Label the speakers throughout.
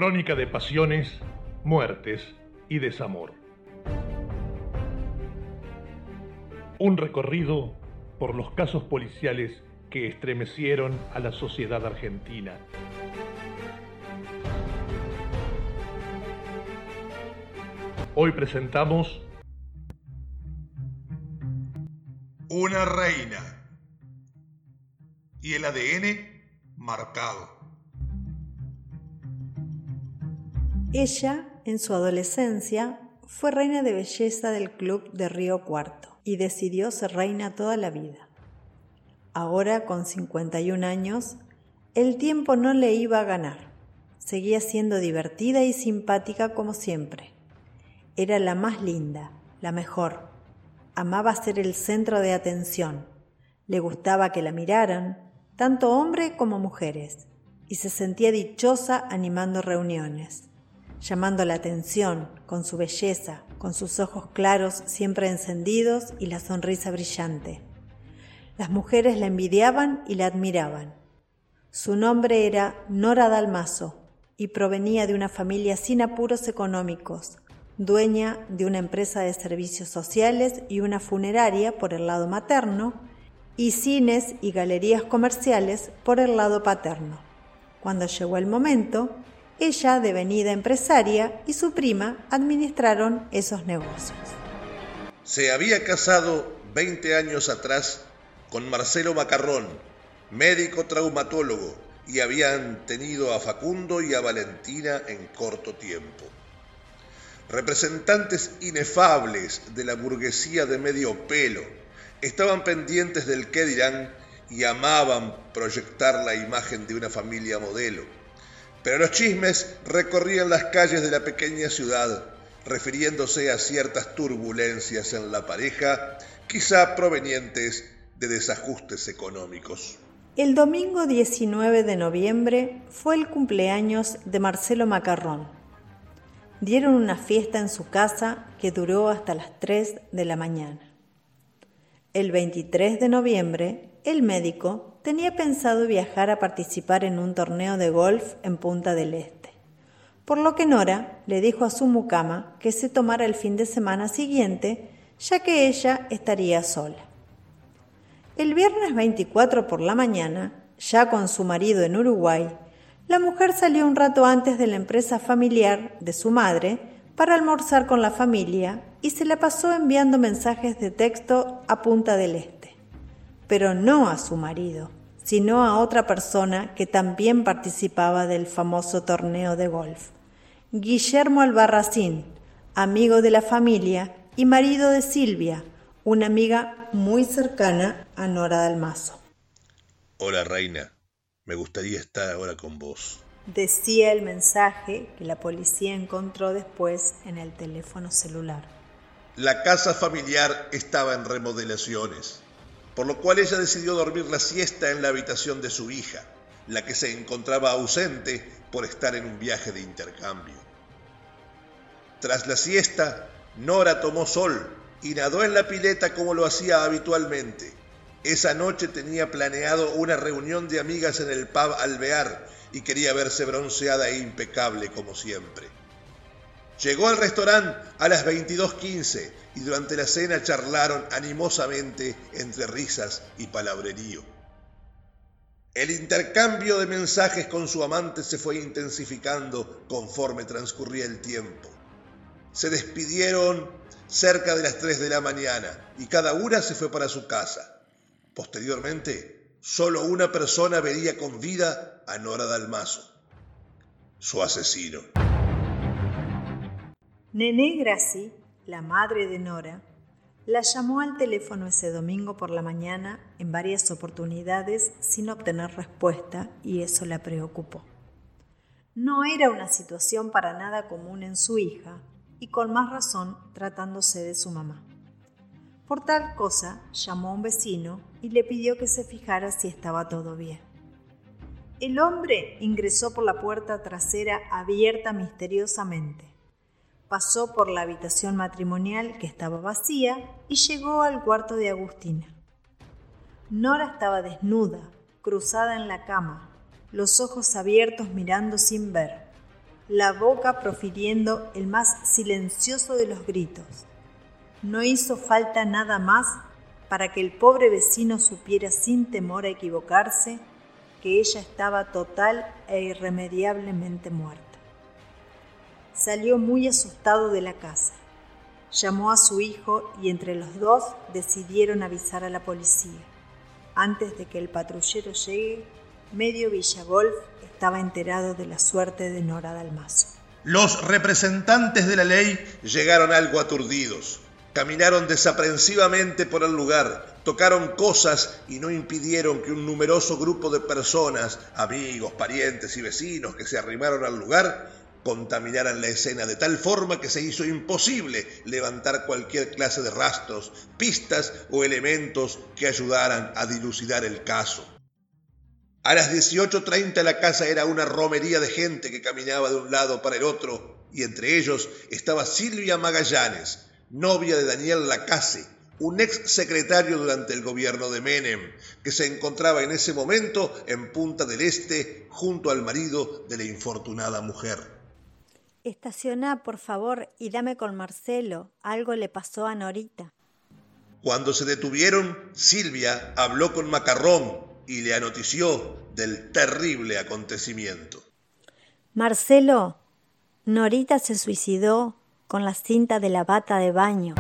Speaker 1: Crónica de pasiones, muertes y desamor. Un recorrido por los casos policiales que estremecieron a la sociedad argentina. Hoy presentamos
Speaker 2: Una reina y el ADN marcado.
Speaker 3: Ella, en su adolescencia, fue reina de belleza del club de Río Cuarto y decidió ser reina toda la vida. Ahora, con 51 años, el tiempo no le iba a ganar. Seguía siendo divertida y simpática como siempre. Era la más linda, la mejor. Amaba ser el centro de atención. Le gustaba que la miraran, tanto hombres como mujeres, y se sentía dichosa animando reuniones, llamando la atención con su belleza, con sus ojos claros siempre encendidos y la sonrisa brillante. Las mujeres la envidiaban y la admiraban. Su nombre era Nora Dalmaso y provenía de una familia sin apuros económicos, dueña de una empresa de servicios sociales y una funeraria por el lado materno, y cines y galerías comerciales por el lado paterno. Cuando llegó el momento, ella, devenida empresaria, y su prima administraron esos negocios.
Speaker 2: Se había casado 20 años atrás con Marcelo Macarrón, médico traumatólogo, y habían tenido a Facundo y a Valentina en corto tiempo. Representantes inefables de la burguesía de medio pelo, estaban pendientes del qué dirán y amaban proyectar la imagen de una familia modelo. Pero los chismes recorrían las calles de la pequeña ciudad, refiriéndose a ciertas turbulencias en la pareja, quizá provenientes de desajustes económicos.
Speaker 3: El domingo 19 de noviembre fue el cumpleaños de Marcelo Macarrón. Dieron una fiesta en su casa que duró hasta las 3 de la mañana. El 23 de noviembre, el médico tenía pensado viajar a participar en un torneo de golf en Punta del Este, por lo que Nora le dijo a su mucama que se tomara el fin de semana siguiente, ya que ella estaría sola. El viernes 24 por la mañana, ya con su marido en Uruguay, la mujer salió un rato antes de la empresa familiar de su madre para almorzar con la familia y se la pasó enviando mensajes de texto a Punta del Este, pero no a su marido, sino a otra persona que también participaba del famoso torneo de golf, Guillermo Albarracín, amigo de la familia y marido de Silvia, una amiga muy cercana a Nora Dalmaso.
Speaker 2: Hola, reina. Me gustaría estar ahora con vos,
Speaker 3: decía el mensaje que la policía encontró después en el teléfono celular.
Speaker 2: La casa familiar estaba en remodelaciones, por lo cual ella decidió dormir la siesta en la habitación de su hija, la que se encontraba ausente por estar en un viaje de intercambio. Tras la siesta, Nora tomó sol y nadó en la pileta como lo hacía habitualmente. Esa noche tenía planeado una reunión de amigas en el pub Alvear y quería verse bronceada e impecable como siempre. Llegó al restaurante a las 22:15 y durante la cena charlaron animosamente entre risas y palabrerío. El intercambio de mensajes con su amante se fue intensificando conforme transcurría el tiempo. Se despidieron cerca de las 3 de la mañana y cada una se fue para su casa. Posteriormente, solo una persona vería con vida a Nora Dalmaso, su asesino.
Speaker 3: Nené Graci, la madre de Nora, la llamó al teléfono ese domingo por la mañana en varias oportunidades sin obtener respuesta y eso la preocupó. No era una situación para nada común en su hija y con más razón tratándose de su mamá. Por tal cosa, llamó a un vecino y le pidió que se fijara si estaba todo bien. El hombre ingresó por la puerta trasera abierta misteriosamente. Pasó por la habitación matrimonial que estaba vacía y llegó al cuarto de Agustina. Nora estaba desnuda, cruzada en la cama, los ojos abiertos mirando sin ver. la boca profiriendo el más silencioso de los gritos. No hizo falta nada más para que el pobre vecino supiera sin temor a equivocarse que ella estaba total e irremediablemente muerta. Salió muy asustado de la casa. Llamó a su hijo y entre los dos decidieron avisar a la policía. Antes de que el patrullero llegue, medio Villagolf estaba enterado de la suerte de Nora Dalmazo.
Speaker 2: Los representantes de la ley llegaron algo aturdidos. Caminaron desaprensivamente por el lugar, tocaron cosas y no impidieron que un numeroso grupo de personas, amigos, parientes y vecinos que se arrimaron al lugar, contaminaran la escena de tal forma que se hizo imposible levantar cualquier clase de rastros, pistas o elementos que ayudaran a dilucidar el caso. A las 18:30 la casa era una romería de gente que caminaba de un lado para el otro y entre ellos estaba Silvia Magallanes, novia de Daniel Lacaze, un ex secretario durante el gobierno de Menem, que se encontraba en ese momento en Punta del Este junto al marido de la infortunada mujer.
Speaker 3: Estaciona, por favor, y dame con Marcelo. Algo le pasó a Norita.
Speaker 2: Cuando se detuvieron, Silvia habló con Macarrón y le anotició del terrible acontecimiento.
Speaker 3: Marcelo, Norita se suicidó con la cinta de la bata de baño.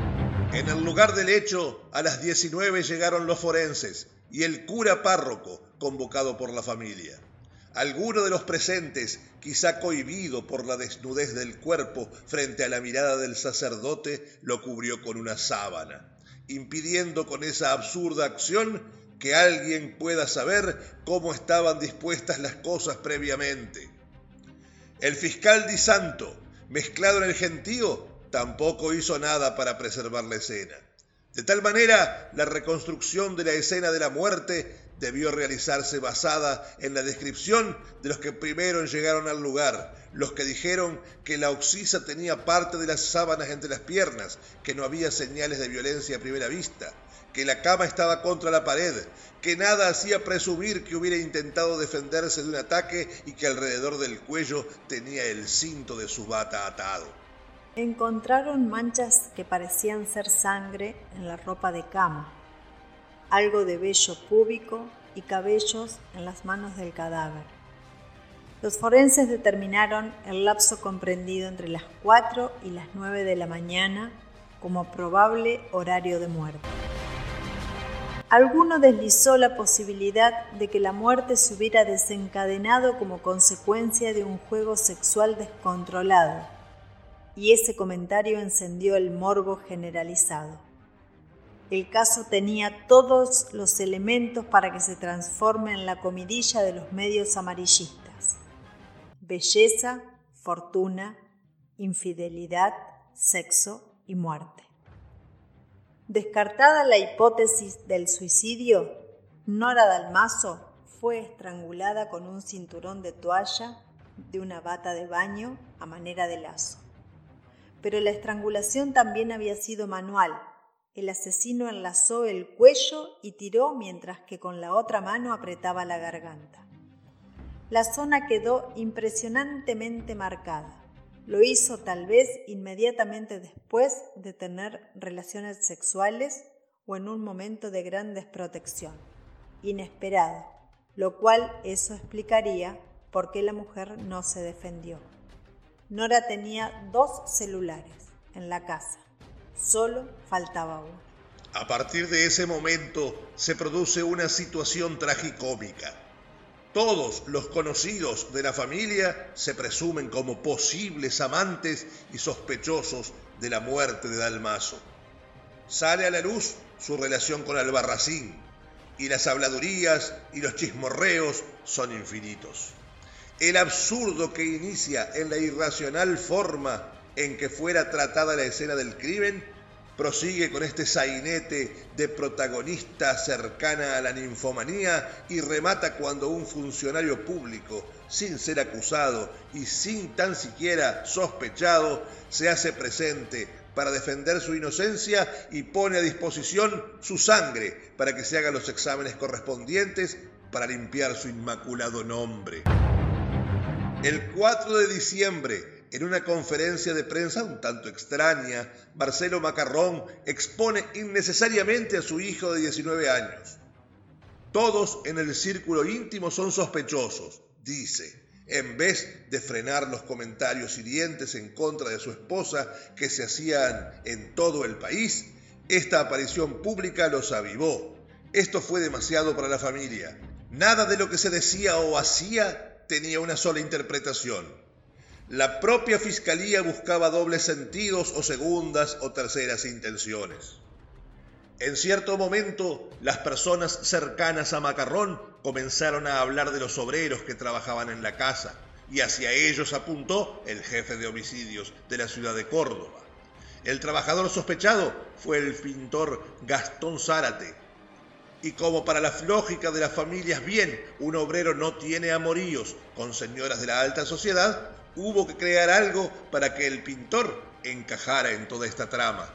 Speaker 2: En el lugar del hecho, a las 19 llegaron los forenses y el cura párroco, convocado por la familia. Alguno de los presentes, quizá cohibido por la desnudez del cuerpo frente a la mirada del sacerdote, lo cubrió con una sábana, impidiendo con esa absurda acción que alguien pueda saber cómo estaban dispuestas las cosas previamente. El fiscal Di Santo, mezclado en el gentío, tampoco hizo nada para preservar la escena. De tal manera, la reconstrucción de la escena de la muerte debió realizarse basada en la descripción de los que primero llegaron al lugar, los que dijeron que la oxisa tenía parte de las sábanas entre las piernas, que no había señales de violencia a primera vista, que la cama estaba contra la pared, que nada hacía presumir que hubiera intentado defenderse de un ataque y que alrededor del cuello tenía el cinto de su bata atado.
Speaker 3: Encontraron manchas que parecían ser sangre en la ropa de cama, algo de vello púbico y cabellos en las manos del cadáver. Los forenses determinaron el lapso comprendido entre las 4 y las 9 de la mañana como probable horario de muerte. Alguno deslizó la posibilidad de que la muerte se hubiera desencadenado como consecuencia de un juego sexual descontrolado, y ese comentario encendió el morbo generalizado. El caso tenía todos los elementos para que se transforme en la comidilla de los medios amarillistas: belleza, fortuna, infidelidad, sexo y muerte. Descartada la hipótesis del suicidio, Nora Dalmazo fue estrangulada con un cinturón de toalla de una bata de baño a manera de lazo. Pero la estrangulación también había sido manual. El asesino enlazó el cuello y tiró mientras que con la otra mano apretaba la garganta. La zona quedó impresionantemente marcada. Lo hizo tal vez inmediatamente después de tener relaciones sexuales o en un momento de gran desprotección, inesperado, lo cual eso explicaría por qué la mujer no se defendió. Nora tenía 2 celulares en la casa, solo faltaba uno.
Speaker 2: A partir de ese momento se produce una situación tragicómica. Todos los conocidos de la familia se presumen como posibles amantes y sospechosos de la muerte de Dalmazo. Sale a la luz su relación con Albarracín y las habladurías y los chismorreos son infinitos. El absurdo que inicia en la irracional forma en que fuera tratada la escena del crimen prosigue con este sainete de protagonista cercana a la ninfomanía y remata cuando un funcionario público, sin ser acusado y sin tan siquiera sospechado, se hace presente para defender su inocencia y pone a disposición su sangre para que se hagan los exámenes correspondientes para limpiar su inmaculado nombre. El 4 de diciembre, en una conferencia de prensa un tanto extraña, Marcelo Macarrón expone innecesariamente a su hijo de 19 años. Todos en el círculo íntimo son sospechosos, dice, en vez de frenar los comentarios hirientes en contra de su esposa que se hacían en todo el país. Esta aparición pública los avivó. Esto fue demasiado para la familia. Nada de lo que se decía o hacía tenía una sola interpretación. La propia fiscalía buscaba dobles sentidos o segundas o terceras intenciones. En cierto momento, las personas cercanas a Macarrón comenzaron a hablar de los obreros que trabajaban en la casa, y hacia ellos apuntó el jefe de homicidios de la ciudad de Córdoba. El trabajador sospechado fue el pintor Gastón Zárate. Y como para la lógica de las familias bien, un obrero no tiene amoríos con señoras de la alta sociedad, hubo que crear algo para que el pintor encajara en toda esta trama.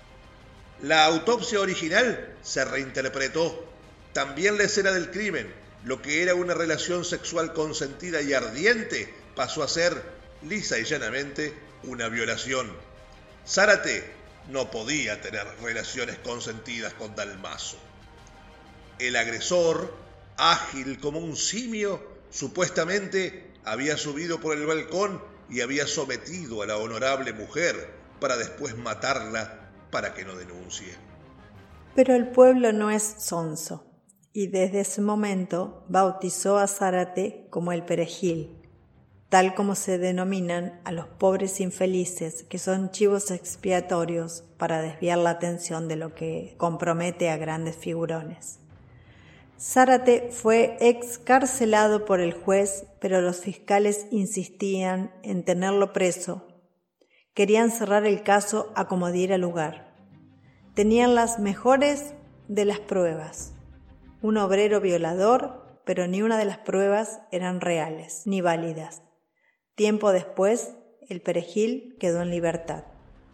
Speaker 2: La autopsia original se reinterpretó. También la escena del crimen, lo que era una relación sexual consentida y ardiente, pasó a ser, lisa y llanamente, una violación. Zárate no podía tener relaciones consentidas con Dalmazo. El agresor, ágil como un simio, supuestamente había subido por el balcón y había sometido a la honorable mujer para después matarla para que no denuncie.
Speaker 3: Pero el pueblo no es sonso, y desde ese momento bautizó a Zárate como el Perejil, tal como se denominan a los pobres infelices que son chivos expiatorios para desviar la atención de lo que compromete a grandes figurones. Zárate fue excarcelado por el juez, pero los fiscales insistían en tenerlo preso. Querían cerrar el caso a como diera lugar. Tenían las mejores de las pruebas. Un obrero violador, pero ni una de las pruebas eran reales ni válidas. Tiempo después, el Perejil quedó en libertad.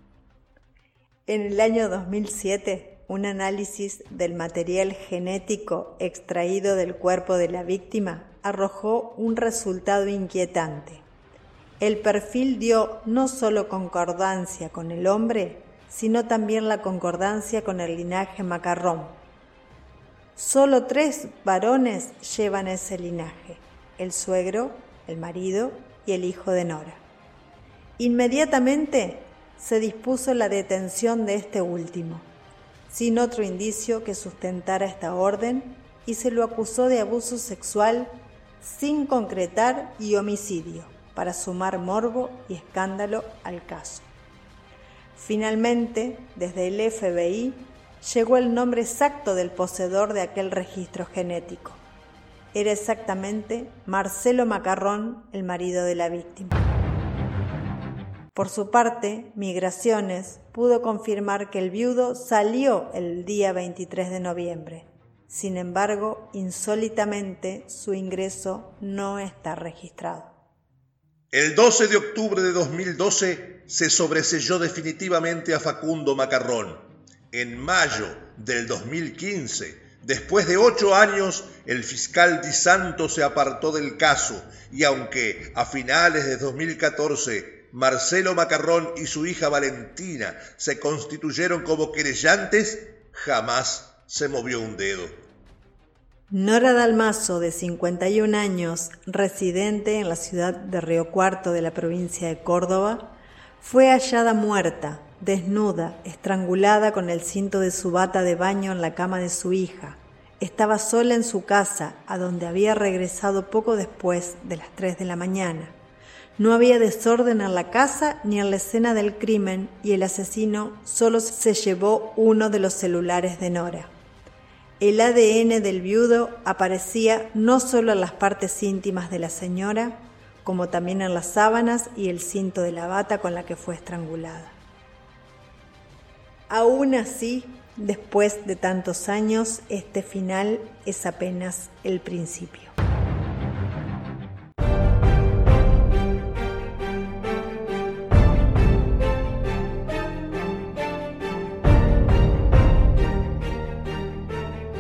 Speaker 3: En el año 2007, un análisis del material genético extraído del cuerpo de la víctima arrojó un resultado inquietante. El perfil dio no solo concordancia con el hombre, sino también la concordancia con el linaje Macarrón. Solo 3 varones llevan ese linaje: el suegro, el marido y el hijo de Nora. Inmediatamente se dispuso la detención de este último, sin otro indicio que sustentara esta orden, y se lo acusó de abuso sexual sin concretar y homicidio, para sumar morbo y escándalo al caso. Finalmente, desde el FBI, llegó el nombre exacto del poseedor de aquel registro genético. Era exactamente Marcelo Macarrón, el marido de la víctima. Por su parte, Migraciones pudo confirmar que el viudo salió el día 23 de noviembre. Sin embargo, insólitamente, su ingreso no está registrado.
Speaker 2: El 12 de octubre de 2012 se sobreselló definitivamente a Facundo Macarrón. En mayo del 2015, después de 8 años, el fiscal Di Santo se apartó del caso y aunque a finales de 2014 Marcelo Macarrón y su hija Valentina se constituyeron como querellantes, jamás se movió un dedo.
Speaker 3: Nora Dalmazo, de 51 años, residente en la ciudad de Río Cuarto de la provincia de Córdoba, fue hallada muerta, desnuda, estrangulada con el cinto de su bata de baño en la cama de su hija. Estaba sola en su casa, a donde había regresado poco después de las 3 de la mañana. No había desorden en la casa ni en la escena del crimen y el asesino solo se llevó uno de los celulares de Nora. El ADN del viudo aparecía no solo en las partes íntimas de la señora, como también en las sábanas y el cinto de la bata con la que fue estrangulada. Aún así, después de tantos años, este final es apenas el principio.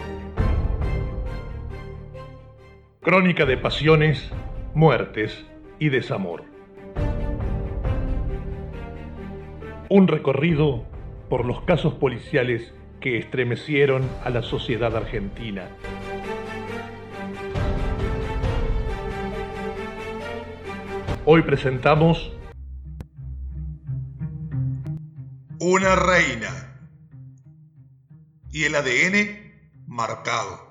Speaker 1: Crónica de pasiones, muertes y desamor. Un recorrido por los casos policiales que estremecieron a la sociedad argentina. Hoy presentamos
Speaker 2: Una reina y el ADN marcado.